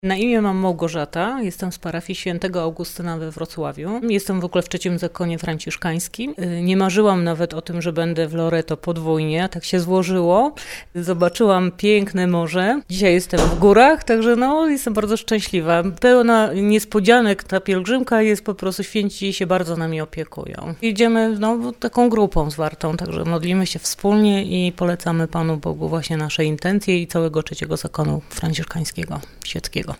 Na imię mam Małgorzata, jestem z parafii Świętego Augustyna we Wrocławiu. Jestem w ogóle w trzecim zakonie franciszkańskim. Nie marzyłam nawet o tym, że będę w Loreto podwójnie, tak się złożyło. Zobaczyłam piękne morze. Dzisiaj jestem w górach, także jestem bardzo szczęśliwa. Pełna niespodzianek, ta pielgrzymka jest po prostu, święci się bardzo nami opiekują. Idziemy taką grupą zwartą, także modlimy się wspólnie i polecamy Panu Bogu właśnie nasze intencje i całego trzeciego zakonu franciszkańskiego, świeckiego.